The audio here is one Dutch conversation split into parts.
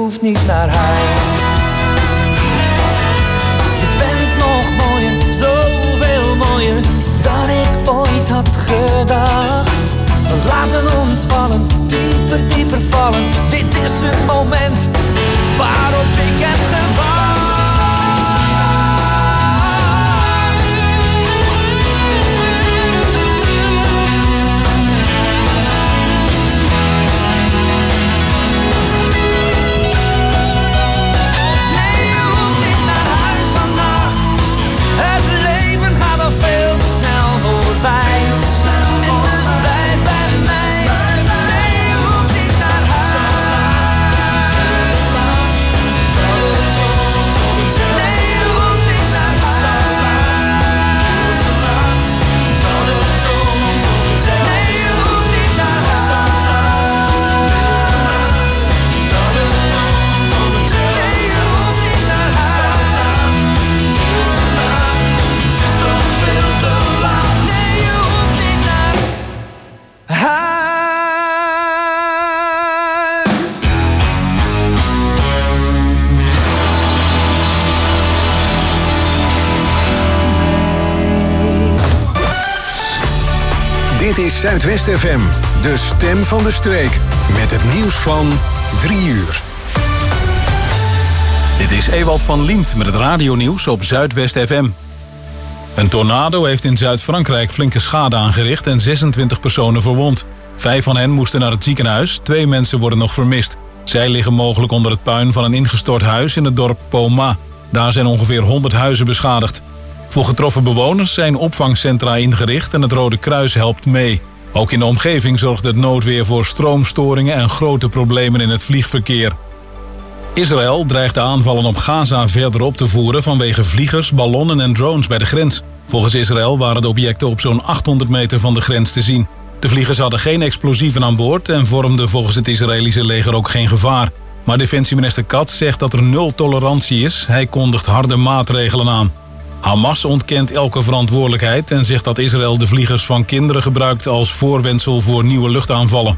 hoeft niet naar huis. Je bent nog mooier, zoveel mooier dan ik ooit had gedacht. We laten ons vallen, dieper, dieper vallen. Dit is het moment waarop ik heb gewacht. Nee, je hoeft niet naar huis vannacht. Het leven gaat al veel te snel voorbij. En dus blijf bij mij. Nee, je hoeft niet naar huis. Nee, je hoeft niet naar huis. Nee, je hoeft niet naar Dit is Zuidwest FM, de stem van de streek. Met het nieuws van 3 uur. Dit is Ewald van Liemt met het radionieuws op Zuidwest FM. Een tornado heeft in Zuid-Frankrijk flinke schade aangericht en 26 personen verwond. 5 van hen moesten naar het ziekenhuis, 2 mensen worden nog vermist. Zij liggen mogelijk onder het puin van een ingestort huis in het dorp Poma. Daar zijn ongeveer 100 huizen beschadigd. Voor getroffen bewoners zijn opvangcentra ingericht en het Rode Kruis helpt mee. Ook in de omgeving zorgt het noodweer voor stroomstoringen en grote problemen in het vliegverkeer. Israël dreigt de aanvallen op Gaza verder op te voeren vanwege vliegers, ballonnen en drones bij de grens. Volgens Israël waren de objecten op zo'n 800 meter van de grens te zien. De vliegers hadden geen explosieven aan boord en vormden volgens het Israëlische leger ook geen gevaar. Maar defensieminister Katz zegt dat er 0 tolerantie is. Hij kondigt harde maatregelen aan. Hamas ontkent elke verantwoordelijkheid en zegt dat Israël de vliegers van kinderen gebruikt als voorwendsel voor nieuwe luchtaanvallen.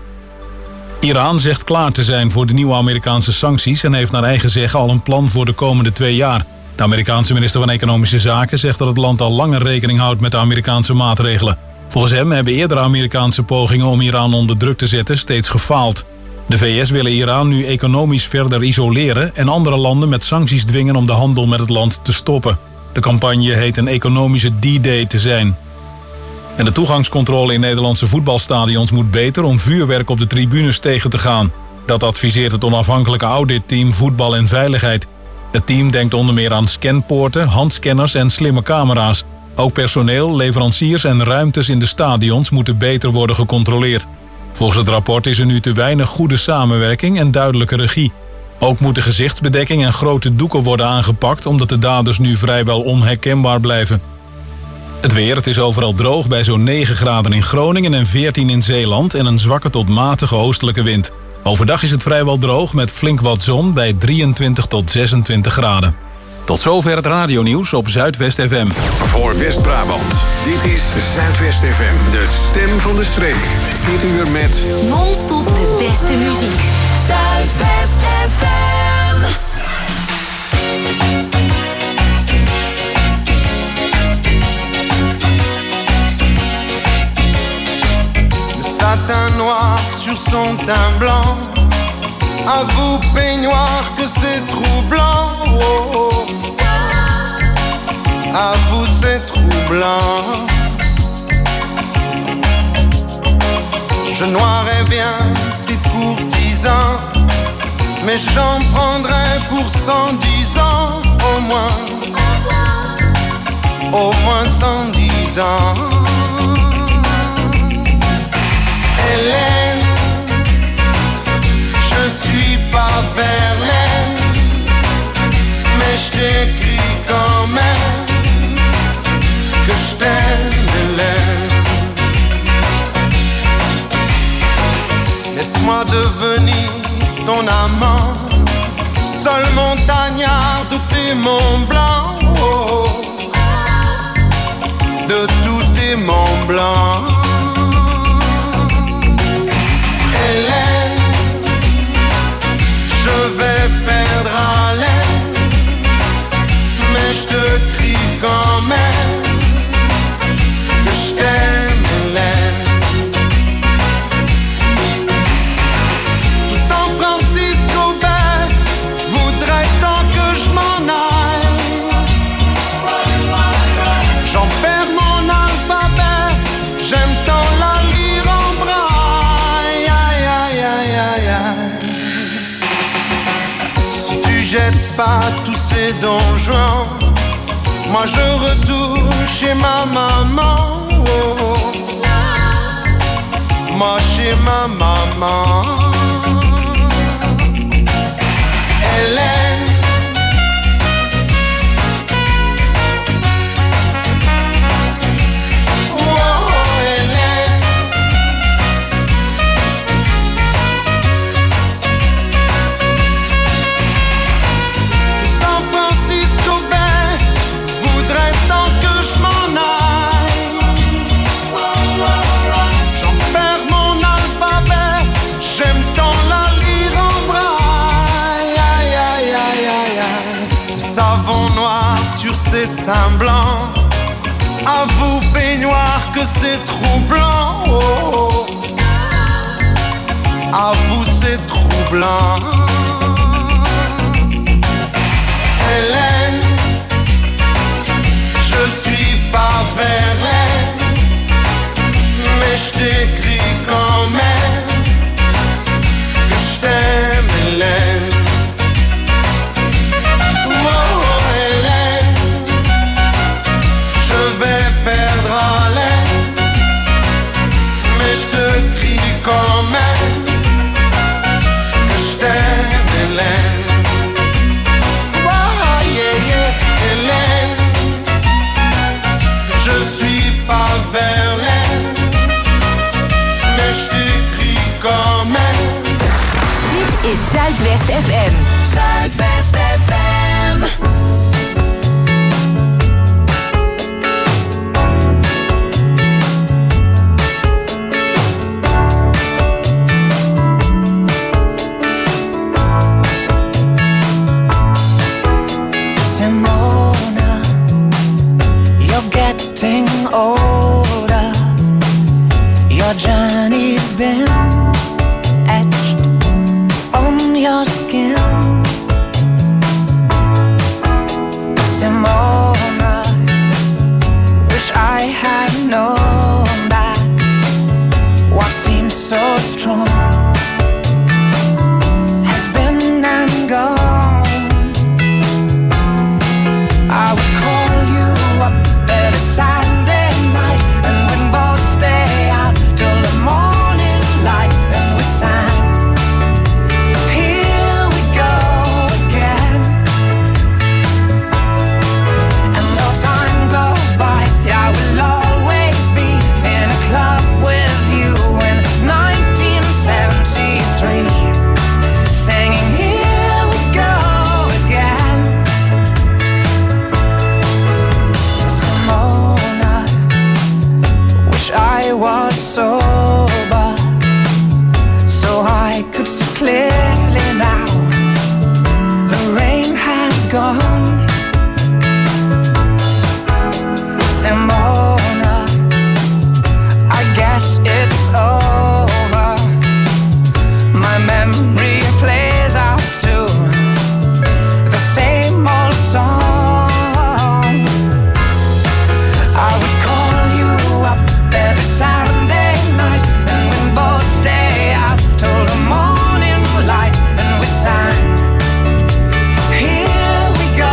Iran zegt klaar te zijn voor de nieuwe Amerikaanse sancties en heeft naar eigen zeggen al een plan voor de komende 2 jaar. De Amerikaanse minister van Economische Zaken zegt dat het land al langer rekening houdt met de Amerikaanse maatregelen. Volgens hem hebben eerdere Amerikaanse pogingen om Iran onder druk te zetten steeds gefaald. De VS willen Iran nu economisch verder isoleren en andere landen met sancties dwingen om de handel met het land te stoppen. De campagne heet een economische D-Day te zijn. En de toegangscontrole in Nederlandse voetbalstadions moet beter om vuurwerk op de tribunes tegen te gaan. Dat adviseert het onafhankelijke auditteam Voetbal en Veiligheid. Het team denkt onder meer aan scanpoorten, handscanners en slimme camera's. Ook personeel, leveranciers en ruimtes in de stadions moeten beter worden gecontroleerd. Volgens het rapport is er nu te weinig goede samenwerking en duidelijke regie. Ook moeten gezichtsbedekking en grote doeken worden aangepakt, omdat de daders nu vrijwel onherkenbaar blijven. Het weer, het is overal droog bij zo'n 9 graden in Groningen en 14 in Zeeland en een zwakke tot matige oostelijke wind. Overdag is het vrijwel droog met flink wat zon bij 23 tot 26 graden. Tot zover het radionieuws op Zuidwest FM. Voor West-Brabant, dit is Zuidwest FM, de stem van de streek. Dit uur met non-stop de beste muziek. Zuidwest FM. Le satin noir sur son teint blanc. À vous peignoir que c'est troublant. Oh, oh. À vous c'est troublant. Je noirais bien si pour 10 ans, mais j'en prendrais pour 110 ans au moins 110 ans. Hélène, je suis pas Verlaine, mais je t'écris quand même que je t'aime, Hélène. Laisse-moi devenir ton amant, seul montagnard de tes monts blancs, oh, de tous tes monts blancs. Hélène, je vais jettes pas tous ces donjons. Moi je retourne chez ma maman. Oh. Moi chez ma maman. Hélène. Ces seins blancs, à vous peignoir que c'est troublant. Oh, à vous c'est troublant. Hélène, je suis pas Verlaine, mais je t'écris quand même que je t'aime, Hélène. Quand même que je t'aime, Hélène. Oh, yeah, yeah, Hélène. Je suis pas Verlaine, mais je t'écris quand même. Dit is Zuidwest FM. Zuidwest FM. Older, your journey's been etched on your skin. Simona, wish I had known that what seems so strong has been and gone. I would call you up every Sunday night, and we'd both stay out till the morning light, and we sang, here we go again. And though time goes by, I will always be in a club with you in 1973, singing, here we go again. Simona, wish I was sober, so I could see clearly now. The rain has gone. Simona, I guess it's over. My memory plays out to the same old song. I would call you up every Saturday night, and we'd both stay out till the morning light, and we sang, here we go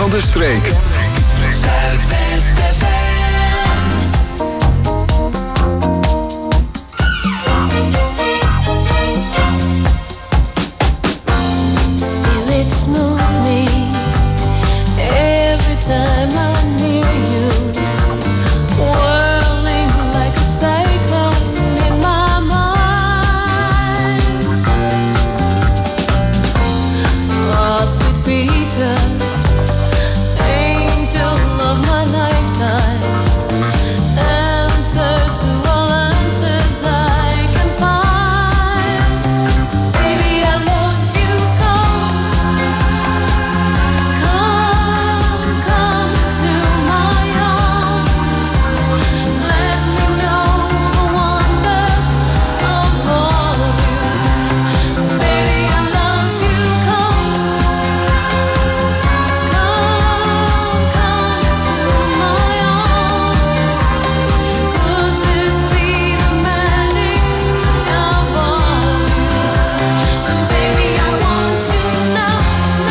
van de streek. Zuidwest FM. Spirits move me every time I'm near you, whirling like a cyclone in my mind. Oh, sweet Peter, angel of my lifetime, answer to all answers I can find. Baby, I love you, come to my arms. Let me know the wonder of all of you. Baby, I love you, come to my arms. Could this be the magic of all of you? Baby, I want you now,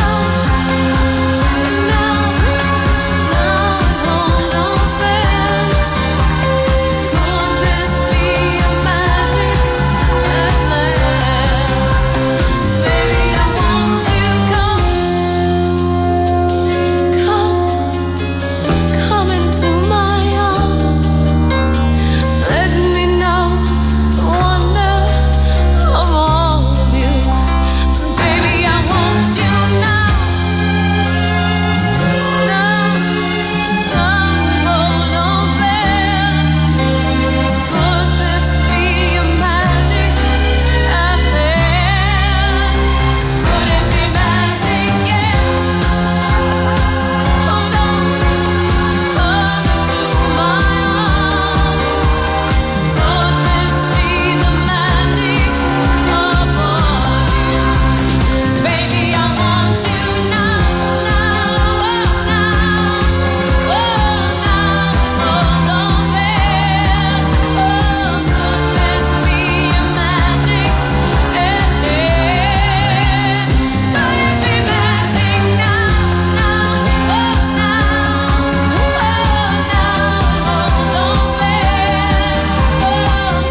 hold on fast. Could this be a magic at last? Baby, I want you, come into my arms. Let me know the wonder of all of you. Baby, I want you now, hold on fast. Could this be a magic at last? Could it be magic? Yeah. Hold on, come into my arms. Could this be the magic of all of you? Baby, I want you now, hold on fast. Could this be a magic at last? Could it be magic now, hold on fast.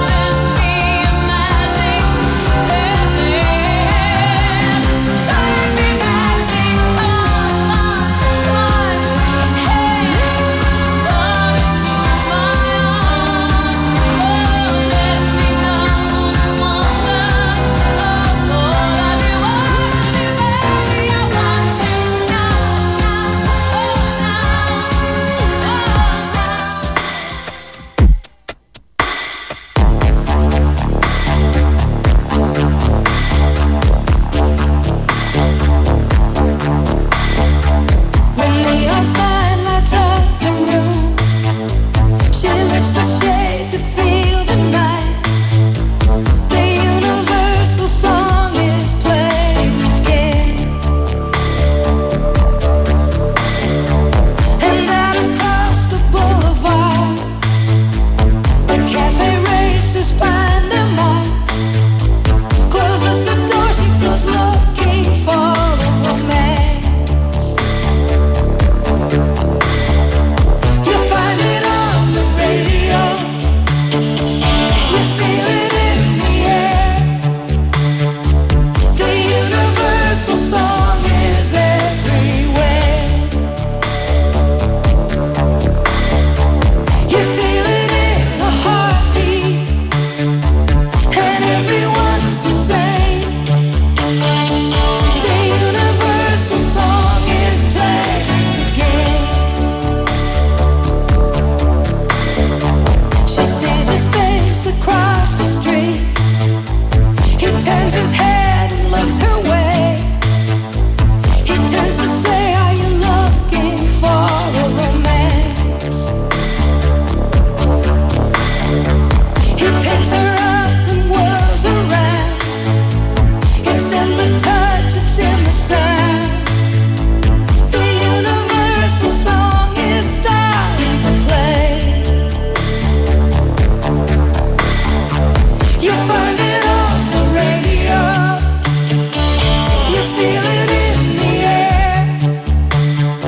When the outside lights up the room, she lifts the shade to feel the night. The universal song is playing again, and out across the boulevard, the cafe racers find their mark. Closes the door, she goes looking for a romance. You find it on the radio, you feel it in the air. The universal song is everywhere. You feel it in a heartbeat, and everyone's the same. The universal song is playing again. She sees his face across the street. He turns his head and looks her way. He turns to say, are you looking for a romance? He picks her up and whirls around. It's in the touch, it's in the sound. The universal song is starting to play. You find it on the radio, you feel it in the air.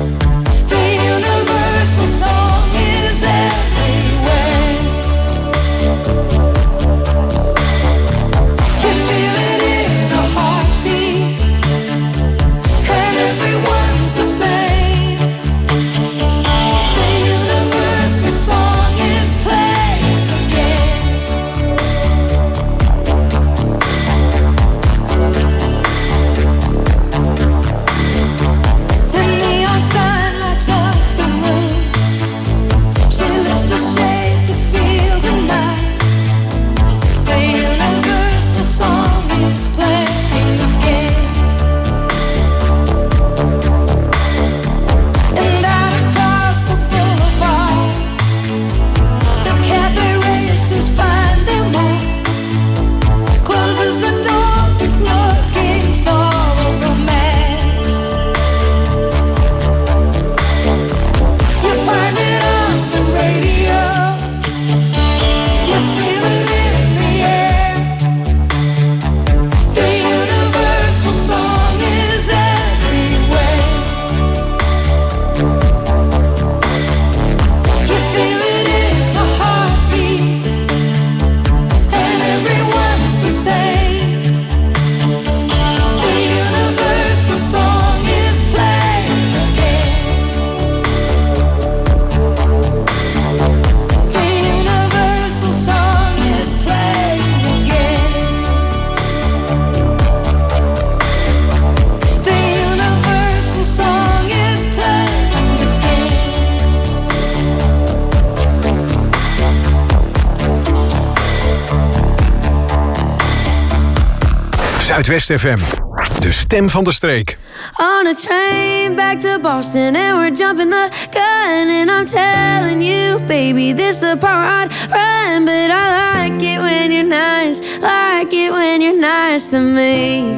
Zuidwest FM, de stem van de streek. On a train back to Boston and we're jumping the gun and I'm telling you, baby, this the part I'd run, but I like it when you're nice, like it when you're nice to me.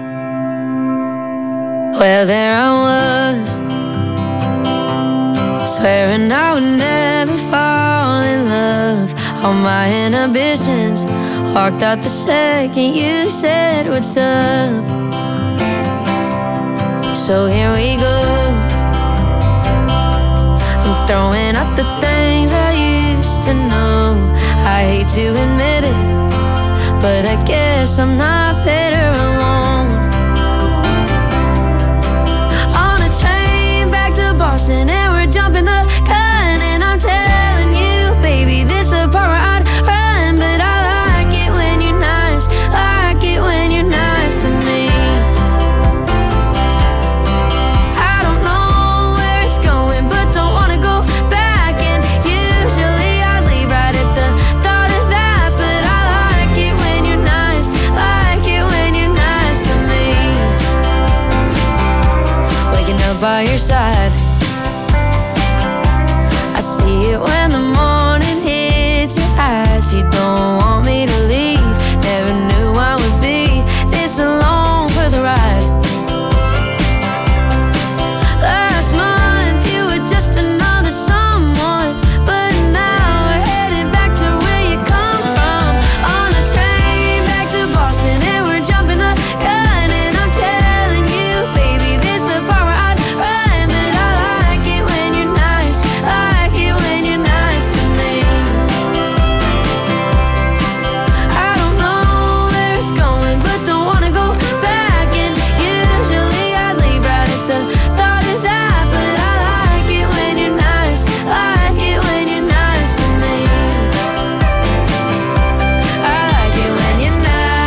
Well, there I was, swearing I would never fall in love. All my inhibitions walked out the second you said what's up. So here we go. I'm throwing out the things I used to know. I hate to admit it, but I guess I'm not better alone. On a train back to Boston and we're jumping the gun and I'm telling you, baby, this the part where I'd run, but I like it when you're nice, like it when you're nice to me. I don't know where it's going, but don't wanna go back, and usually I'd leave right at the thought of that, but I like it when you're nice, like it when you're nice to me. Waking up by your side, I see it when the morning hits your eyes. You don't want me to leave, never knew I would be this alone for the ride. Last month you were just another someone, but now we're headed back to where you come from. On a train back to Boston and we're jumping the gun and I'm telling you, baby, this the part where I'd run, but I like it when you're nice, like it when you're nice to me. I don't know where it's going, but don't wanna go back, and usually I'd leave right at the thought of that, but I like it when you're nice, like it when you're nice to me. I like it when you're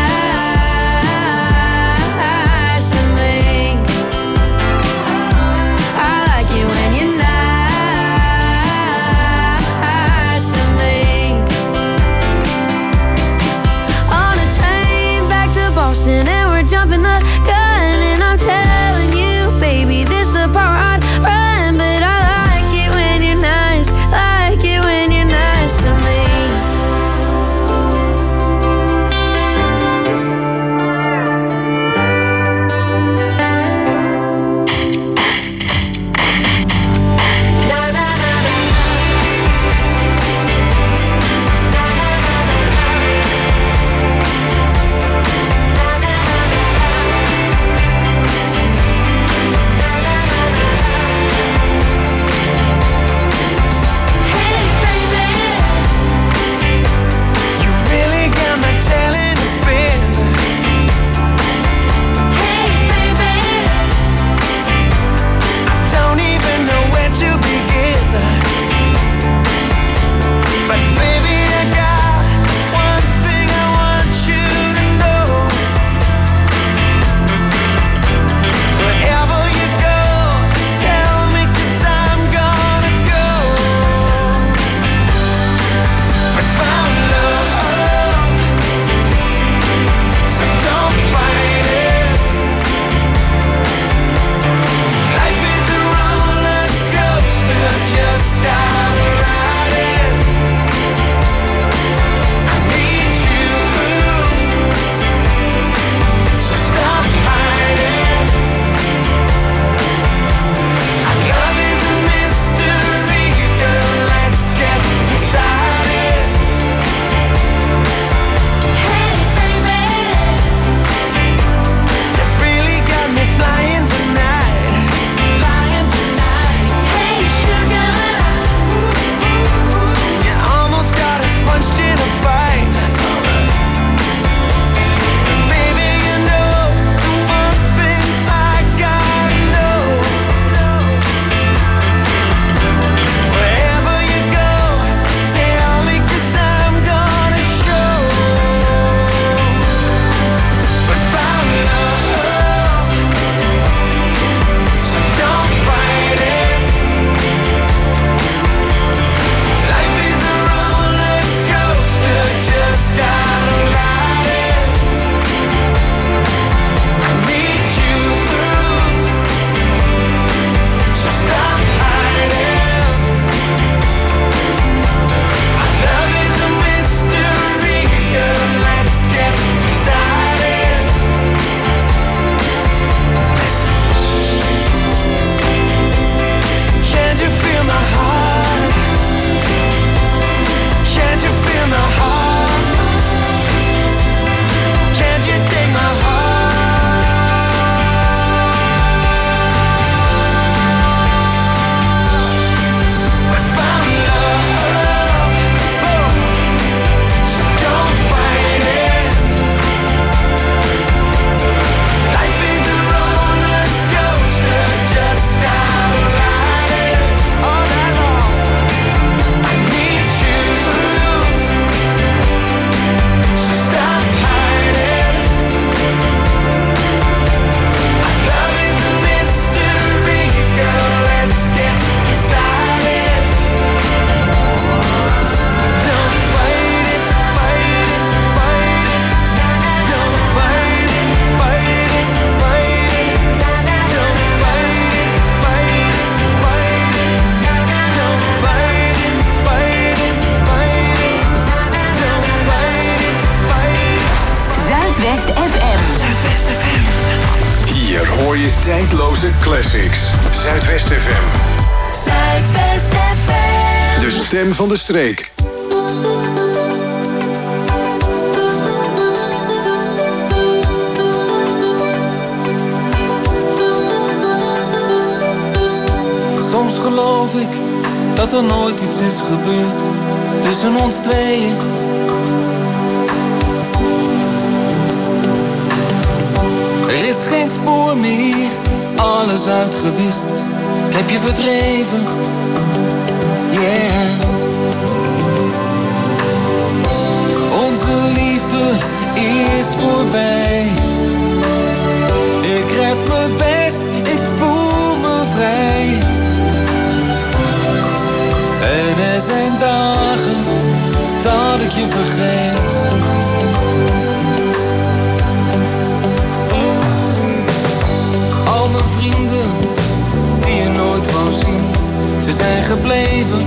nice to me. I like it when you're nice to me. On a train back to Boston and we're jumping the gun and I'm telling you, baby, this the part I'd run, but I like it when you're nice, like it when you're nice to me. Zuidwest FM. Zuidwest FM. Hier hoor je tijdloze classics. Zuidwest FM. Zuidwest FM. De stem van de streek. Soms geloof ik dat er nooit iets is gebeurd tussen ons tweeën. Er is geen spoor meer, alles uitgewist. Ik heb je verdreven, yeah. Onze liefde is voorbij. Ik red me best, ik voel me vrij. En er zijn dagen dat ik je vergeet. Al mijn vrienden die je nooit wou zien, ze zijn gebleven.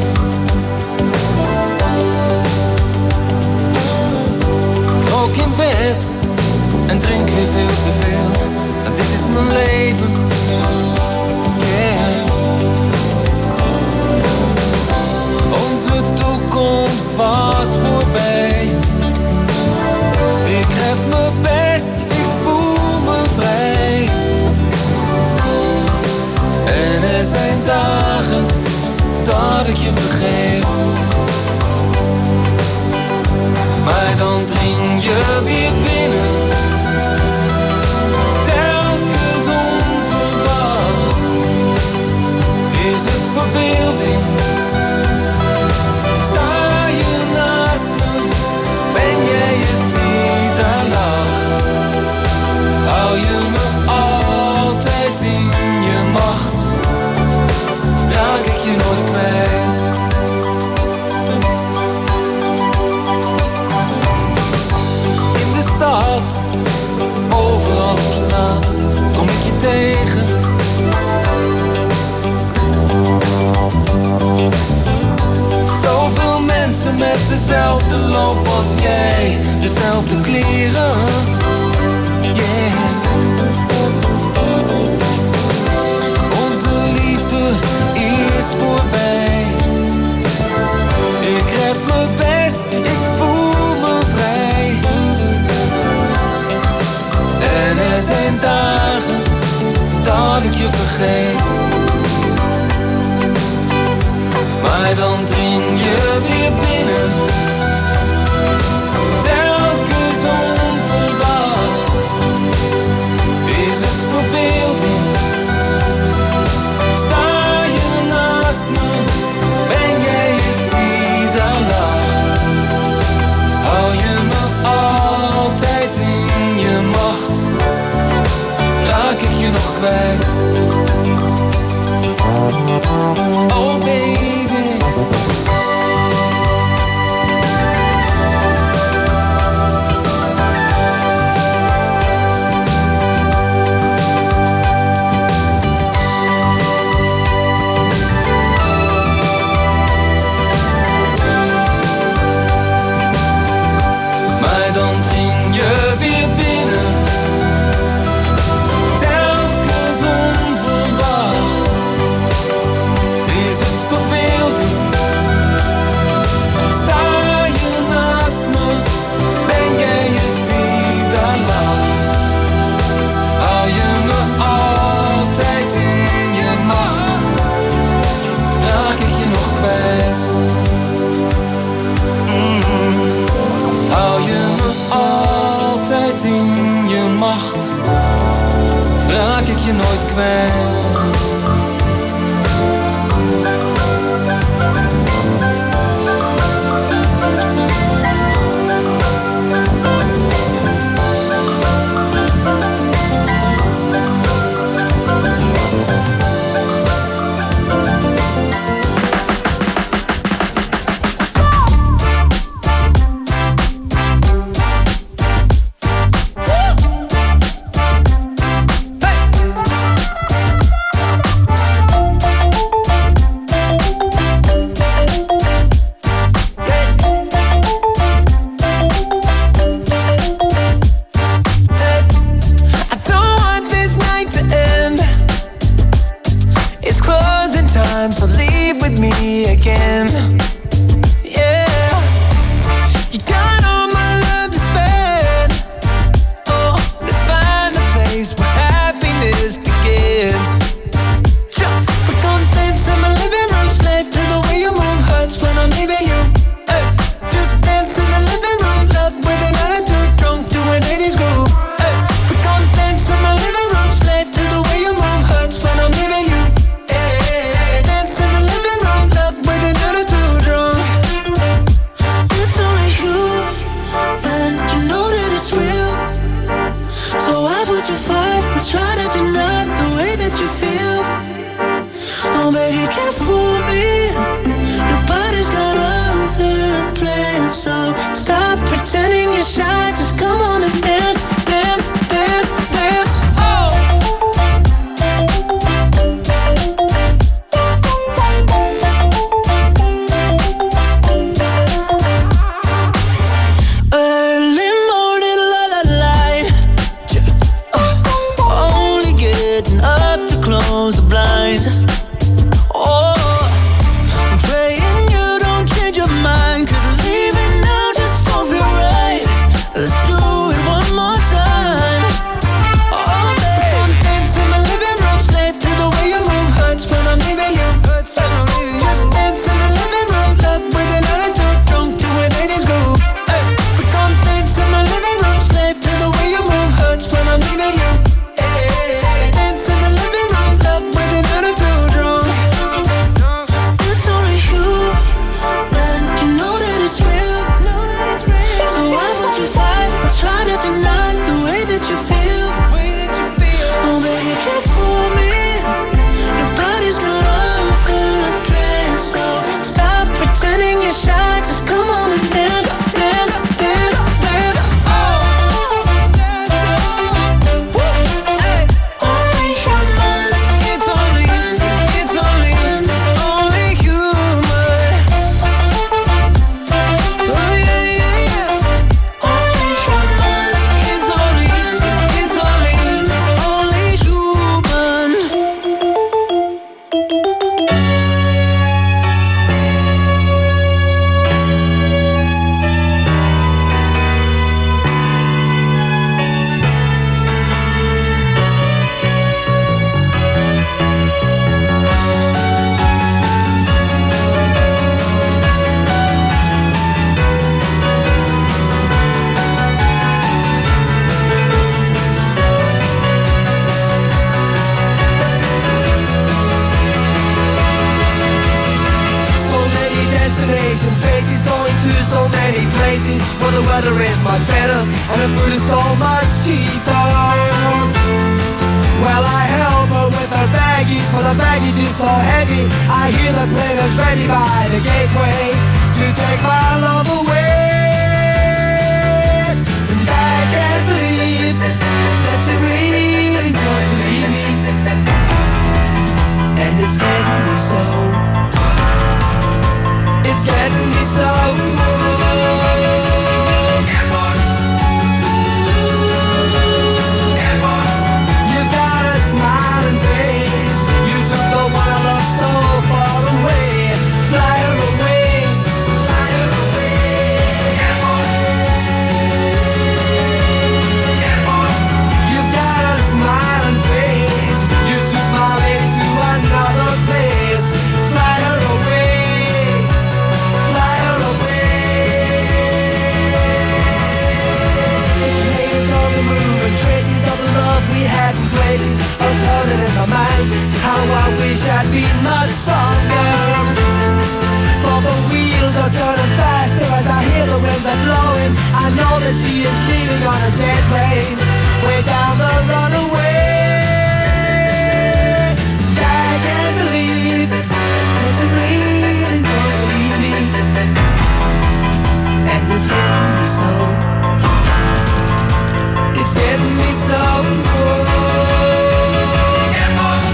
Ik rook in bed en drink weer veel te veel. En dit is mijn leven, yeah. Onze toekomst was voorbij. Ik red me best, ik voel me vrij. En er zijn dagen dat ik je vergeet. Maar dan dring je weer binnen. Telkens onverwacht. Is het verbeelding? Sta je naast me? Ben jij het die daar lacht? Hou je me altijd in je macht? Raak ik je nooit kwijt? In de stad, overal op straat, kom ik je tegen. Zoveel mensen met dezelfde loop als jij, dezelfde kleren, yeah. Onze liefde is voorbij. Ik red me best, ik voel me vrij. En er zijn dagen dat ik je vergeet. Maar dan dring je weer binnen. Telkens onverwacht. Is het verbeelding? Sta je naast me? Ben jij het die daar lacht? Hou je me altijd in je macht? Raak ik je nog kwijt? Oh baby. Maar dan dring je weer binnen. Telkens onverwacht. Is het verbeelding? Sta je naast me? Ben jij het die daar lacht? Hou je me altijd in je macht? Raak ik je nog kwijt? Hou je me altijd in je macht? Raak ik je nooit kwijt? that you feel. Oh, baby, you can't fool me. Your body's all over the place. So stop pretending you're shy. Just come on and dance, dance, dance, dance. Faces going to so many places where the weather is much better and the food is so much cheaper. Well, I help her with her baggage, for the baggage is so heavy. I hear the plane is ready by the gateway to take my love away. And I can't believe that she really wants to leave me, and it's getting me so. It's getting me so. Airport. Airport. You got a smiling face. You took the one I love so far away. Fly her away. Fly her away. Airport. Airport. You got a smiling face. You took my lady to another place. Fly her away. Traces of the love we had in places are turning in my mind. How I wish I'd been much stronger. For the wheels are turning faster as I hear the winds are blowing. I know that she is leaving on a jet plane way down the runaway. I can't believe that she really wants to leave me, and it's getting me so. It's getting me so good. Airport.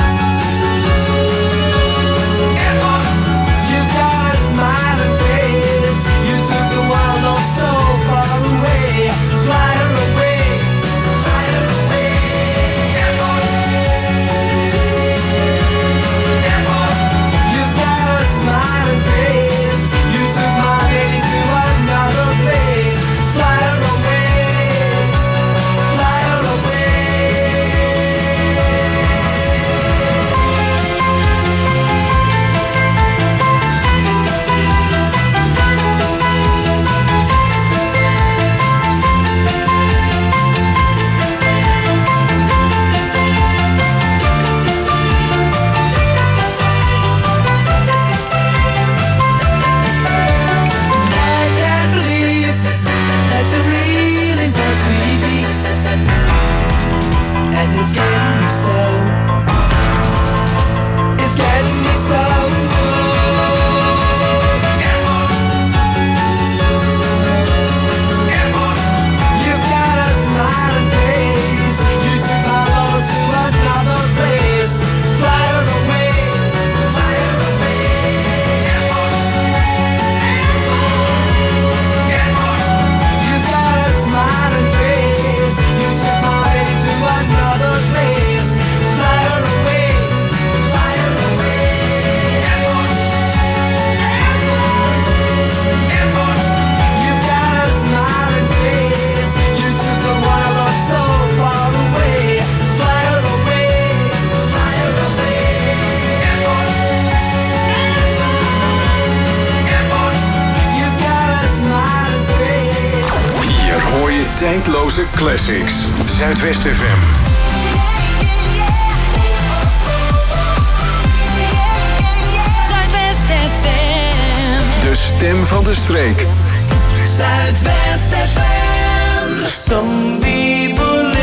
Airport. You got a smiling face. You took the wild love so far away. Fly her away. Fly her away. Airport. Airport. You got a smiling face. You took my lady to another place. Fly her away. It's getting me so. It's getting me so. Airport. Airport. You got a smiling face. You took my lover to another place. Fly her away. Fly her away. Airport. Airport. Airport. You got a smiling face. You took my lady to another place. Fly her away. Fly her away. Airport. Airport. Airport. You got a smiling face. You took the one I love so far away. Fly her away. Fly her away. Airport. Airport. You got a smiling face. Hier hoor je tijdloze classics. Zuidwest FM. Zuidwest FM. De stem van de streek. Zuidwest FM. Some people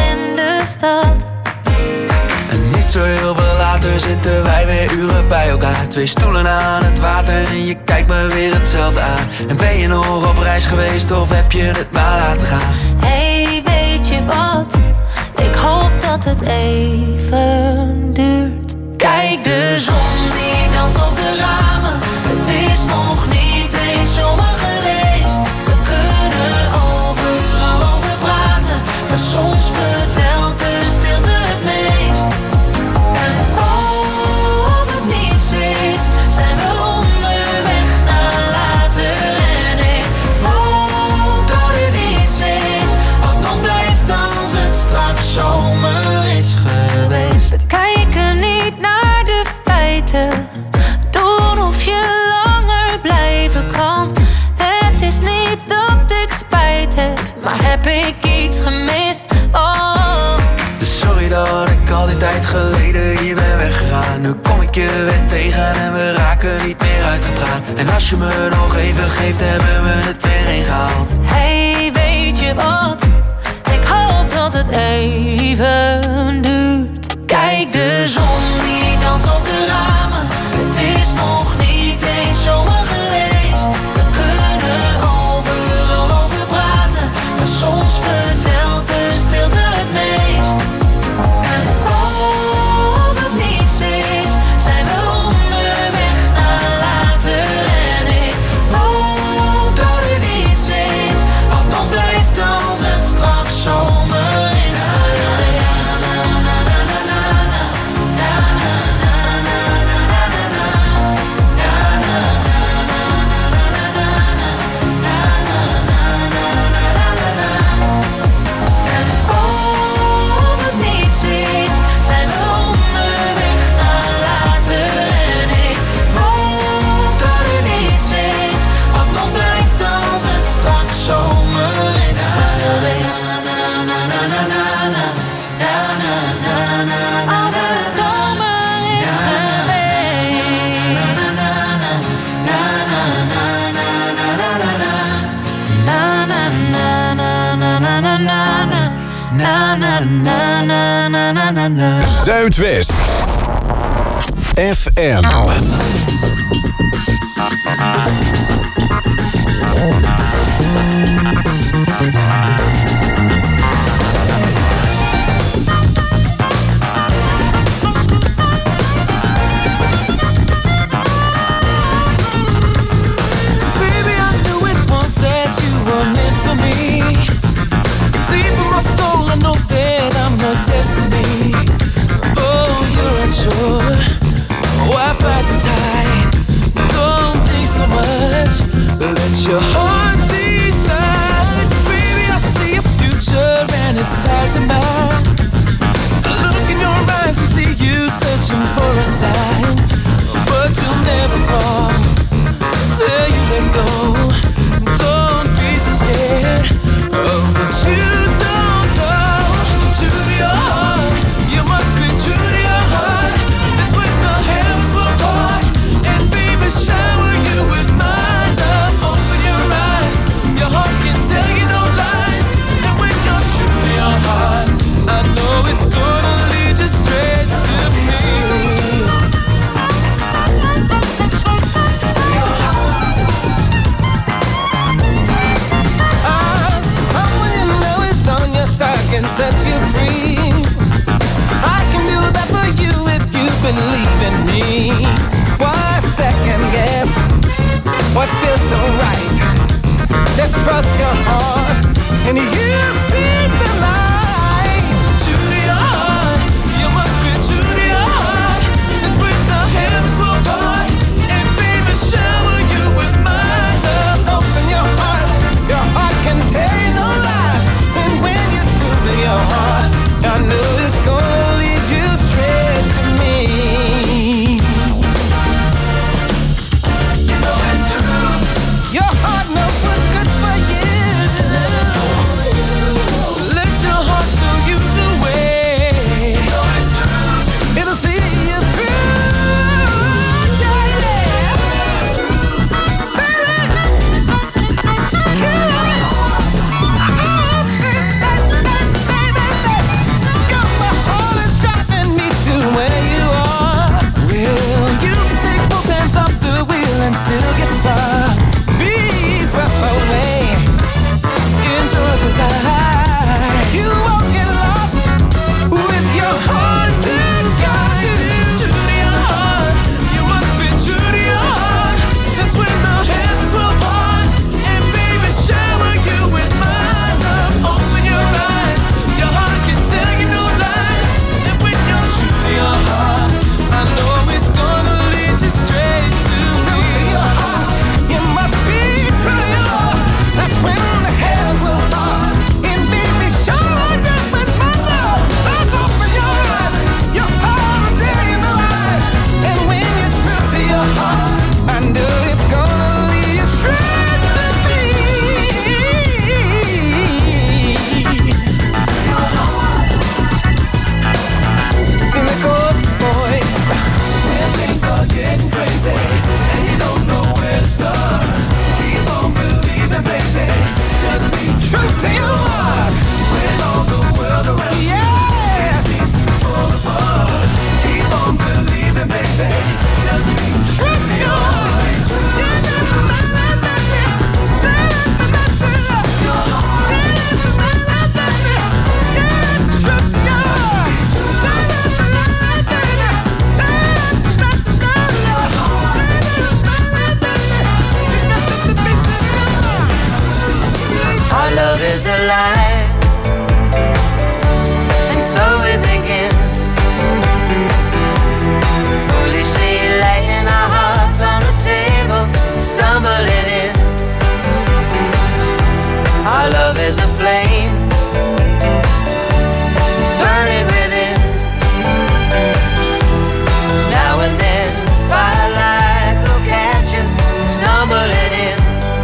in de stad. En niet zo heel veel later zitten wij weer uren bij elkaar. 2 stoelen aan het water en je kijkt me weer hetzelfde aan. En ben je nog op reis geweest of heb je het maar laten gaan? Hey, weet je wat? Ik hoop dat het even duurt. Kijk de zon die danst op de ramen. Het is nog niet eens zomer geweest. We kunnen overal over praten, maar soms vertelt de stilte het meest. En of het niets is, zijn we onderweg naar later. En ik hoop dat het iets is wat nog blijft als het straks zomer is geweest. We kijken niet naar de feiten, doen of je langer blijven kan. Het is niet dat ik spijt heb, maar heb ik iets gemist? Oh. Dus sorry dat ik al die tijd geleden hier ben weggegaan. Nu kom ik je weer tegen en we raken niet meer uitgepraat. En als je me nog even geeft, hebben we het weer ingehaald. Hey, weet je wat? Ik hoop dat het even duurt. Kijk de zon die danst op de ramen. Het is nog niet eens zomer geweest. We kunnen overal over praten, maar soms vertelt de stilte het meest. En of het niets is, zijn we onderweg naar later. En ik hoop dat het iets is wat nog blijft als het straks zomer is geweest. Zuidwest FM. Destiny. Oh, you're unsure. Why fight the tide? Don't think so much. Let your heart decide. Baby, I see a future and it's tied to mine. I look in your eyes and see you searching for a sign, but you'll never fall till you let go. Don't be so scared of what you don't know. True to your heart, you must be true to your heart. That's when the heavens will part, and baby shower you with my love. Open your eyes. alive. And so we begin, foolishly laying our hearts on the table, stumbling in. Our love is a flame, burning within. Now and then, firelight will catch us, stumbling in.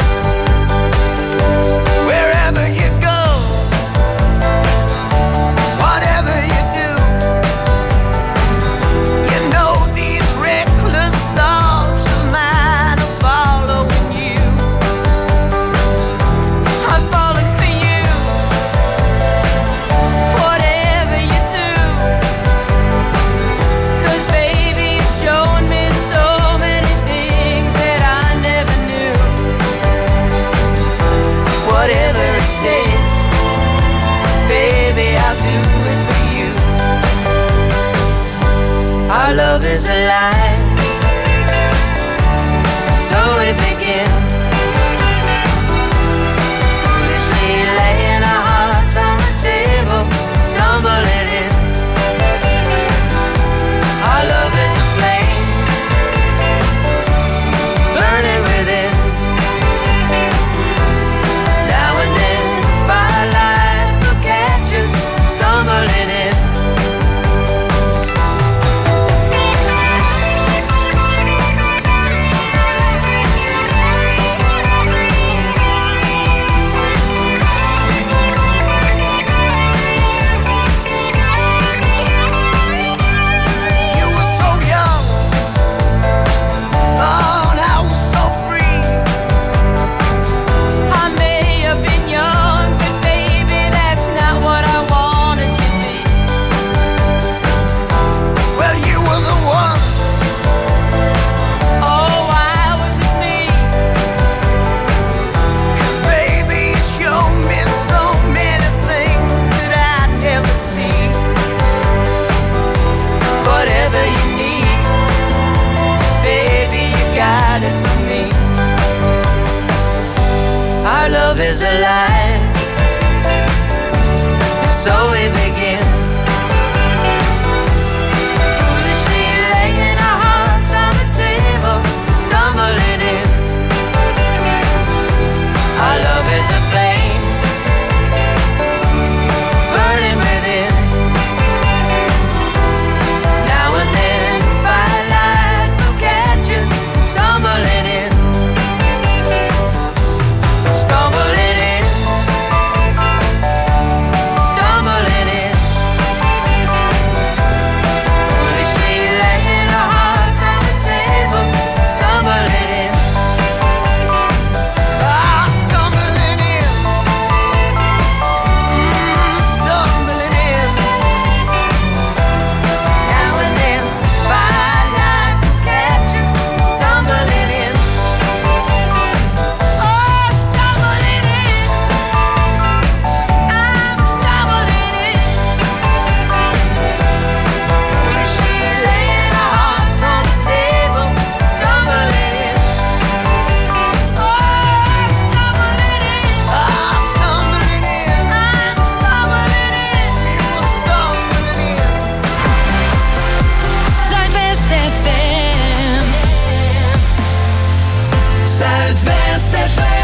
Wherever you go, whatever you do, you know these reckless thoughts of mine are following you. I'm falling for you, whatever you do. 'Cause baby, you've shown me so many things that I never knew. Whatever it takes, baby, I'll do it for you. Our love is alive, so we begin, foolishly laying our hearts on the table, stumbling in. Our love is a flame, burning within. Now and then, firelight will catch us, stumbling in. You were so young, oh, and I was so free. I may have been young, but baby, that's not what I wanted to be. Well, you were the one. Oh, why was it me? 'Cause baby, you showed me so many things that I'd never see. Whatever you need, baby, you got it for me. Our love is alive, and so we begin, foolishly laying our hearts on the table, stumbling in. Our love is a flame, burning within. Now and then, firelight will catch us, stumbling in. Stumbling in, stumbling in. Foolishly laying our hearts on the table, stumbling in. Ah, stumbling in. Stumbling in. Now and then, firelight will catch us, stumbling in. Oh, stumbling in. I'm stumbling in. Foolishly laying our hearts on the table, stumbling in. Oh, stumbling in. Ah, stumbling in. I'm stumbling in. You were stumbling in. Zuidwest FM. Zuidwest FM.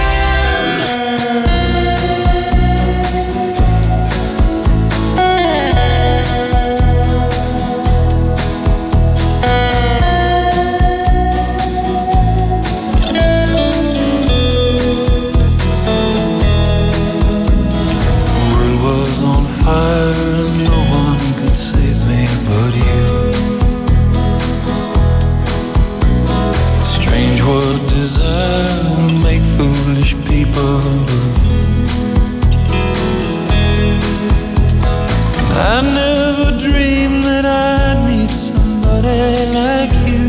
The world was on fire and no one could save me but you. Strange what desire will make foolish people do. I never dreamed that I'd meet somebody like you.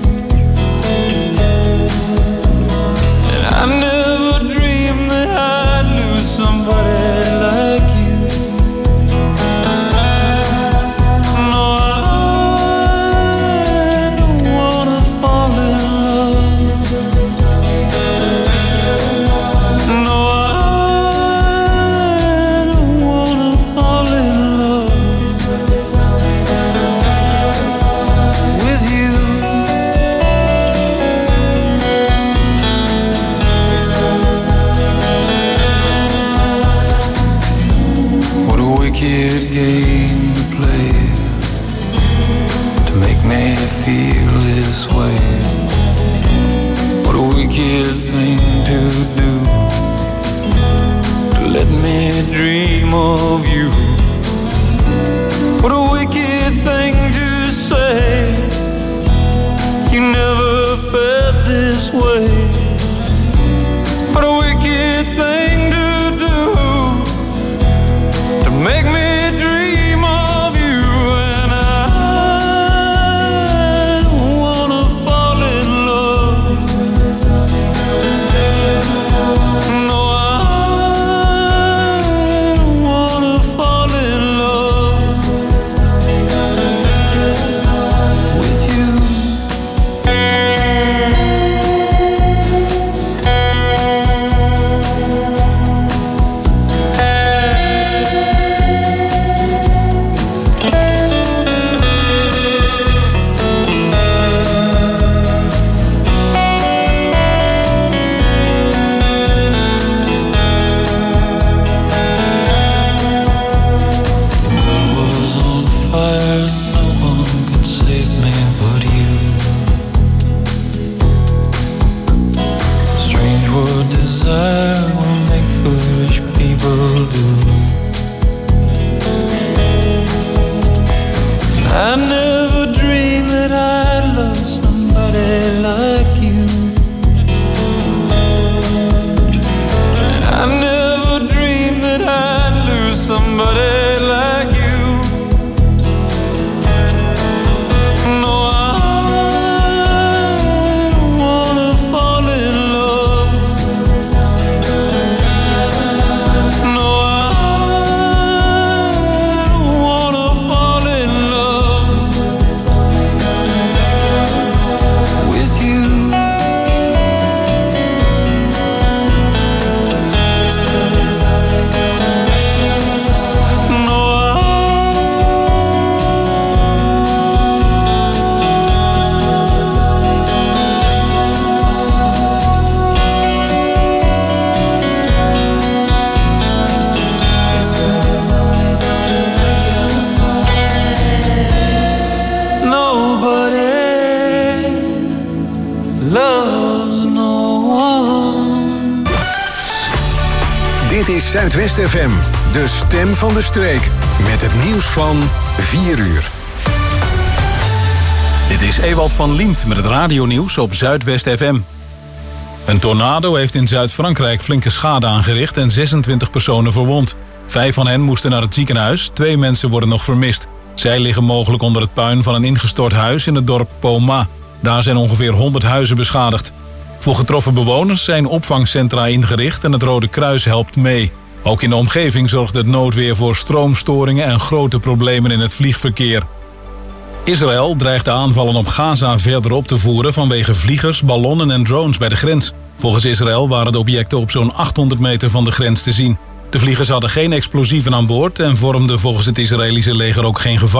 And I never dreamed that I'd lose somebody like you. No, I don't wanna fall in love. No, I play to make me feel this way. What a wicked thing to do, to let me dream of you. What a wicked thing to say, you never felt this way. What a wicked thing to do, to make me dream of you. And I don't wanna fall in love. No, I don't wanna fall in love with you. I never dreamed that I'd love somebody like you. I never dreamed that I'd lose somebody like you. No, I don't wanna fall in love. No, I don't wanna fall in love with you. No, nobody loves no one. Dit is Zuidwest FM, de stem van de streek. Met het nieuws van 4 uur. Dit is Ewald van Liemt met het radionieuws op Zuidwest FM. Een tornado heeft in Zuid-Frankrijk flinke schade aangericht en 26 personen verwond. 5 van hen moesten naar het ziekenhuis, 2 mensen worden nog vermist. Zij liggen mogelijk onder het puin van een ingestort huis in het dorp Poma. Daar zijn ongeveer 100 huizen beschadigd. Voor getroffen bewoners zijn opvangcentra ingericht en het Rode Kruis helpt mee. Ook in de omgeving zorgt het noodweer voor stroomstoringen en grote problemen in het vliegverkeer. Israël dreigt de aanvallen op Gaza verder op te voeren vanwege vliegers, ballonnen en drones bij de grens. Volgens Israël waren de objecten op zo'n 800 meter van de grens te zien. De vliegers hadden geen explosieven aan boord en vormden volgens het Israëlische leger ook geen gevaar.